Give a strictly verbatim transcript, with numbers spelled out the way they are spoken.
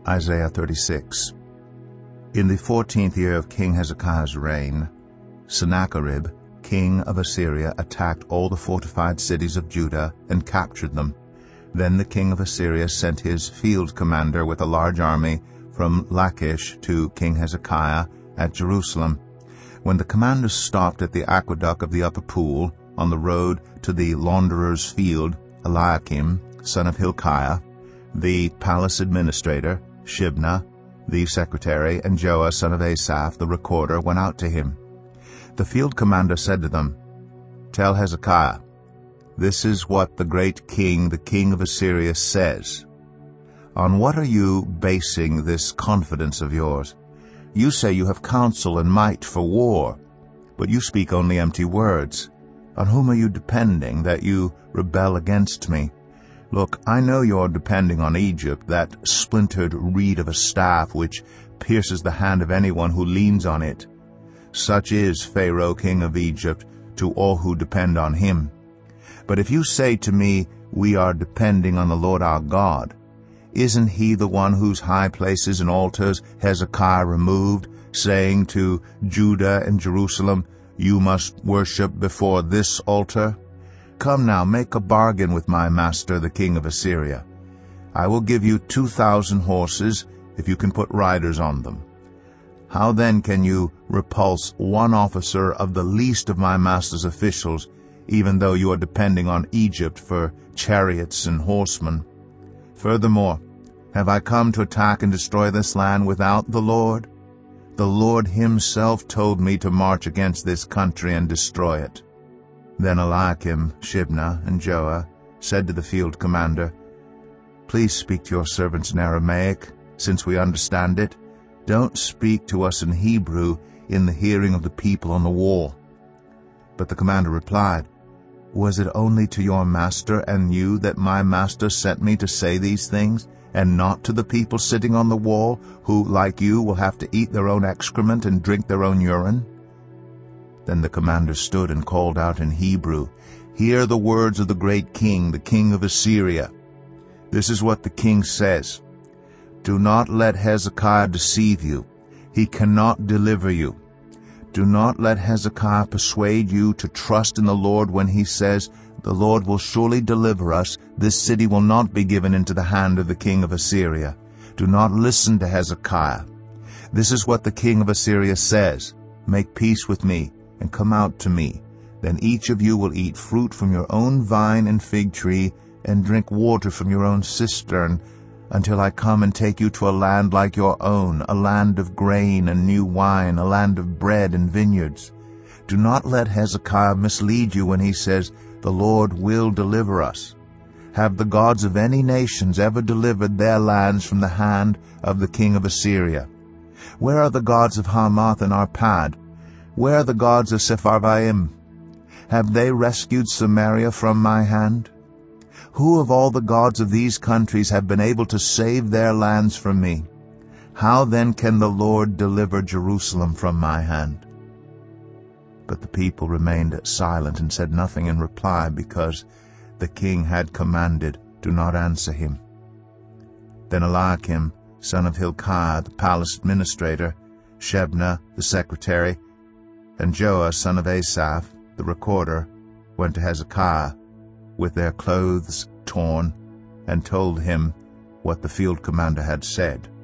Isaiah thirty-six. In the fourteenth year of King Hezekiah's reign, Sennacherib, king of Assyria, attacked all the fortified cities of Judah and captured them. Then the king of Assyria sent his field commander with a large army from Lachish to King Hezekiah at Jerusalem. When the commander stopped at the aqueduct of the upper pool on the road to the launderer's field, Eliakim, son of Hilkiah, the palace administrator, Shebna, the secretary, and Joah, son of Asaph, the recorder, went out to him. The field commander said to them, "Tell Hezekiah, this is what the great king, the king of Assyria, says. On what are you basing this confidence of yours? You say you have counsel and might for war, but you speak only empty words. On whom are you depending that you rebel against me? Look, I know you are depending on Egypt, that splintered reed of a staff which pierces the hand of anyone who leans on it. Such is Pharaoh, king of Egypt, to all who depend on him. But if you say to me, 'We are depending on the Lord our God,' isn't he the one whose high places and altars Hezekiah removed, saying to Judah and Jerusalem, 'You must worship before this altar'? Come now, make a bargain with my master, the king of Assyria. I will give you two thousand horses, if you can put riders on them. How then can you repulse one officer of the least of my master's officials, even though you are depending on Egypt for chariots and horsemen? Furthermore, have I come to attack and destroy this land without the Lord? The Lord himself told me to march against this country and destroy it." Then Eliakim, Shebna, and Joah said to the field commander, "Please speak to your servants in Aramaic, since we understand it. Don't speak to us in Hebrew in the hearing of the people on the wall." But the commander replied, "Was it only to your master and you that my master sent me to say these things, and not to the people sitting on the wall, who, like you, will have to eat their own excrement and drink their own urine?" Then the commander stood and called out in Hebrew, "Hear the words of the great king, the king of Assyria. This is what the king says. Do not let Hezekiah deceive you. He cannot deliver you. Do not let Hezekiah persuade you to trust in the Lord when he says, 'The Lord will surely deliver us. This city will not be given into the hand of the king of Assyria.' Do not listen to Hezekiah. This is what the king of Assyria says. Make peace with me and come out to me. Then each of you will eat fruit from your own vine and fig tree and drink water from your own cistern, until I come and take you to a land like your own, a land of grain and new wine, a land of bread and vineyards. Do not let Hezekiah mislead you when he says, 'The Lord will deliver us.' Have the gods of any nations ever delivered their lands from the hand of the king of Assyria? Where are the gods of Hamath and Arpad? Where are the gods of Sepharvaim? Have they rescued Samaria from my hand? Who of all the gods of these countries have been able to save their lands from me? How then can the Lord deliver Jerusalem from my hand?" But the people remained silent and said nothing in reply, because the king had commanded, "Do not answer him." Then Eliakim, son of Hilkiah, the palace administrator, Shebna, the secretary, and Joah, son of Asaph, the recorder, went to Hezekiah with their clothes torn, and told him what the field commander had said.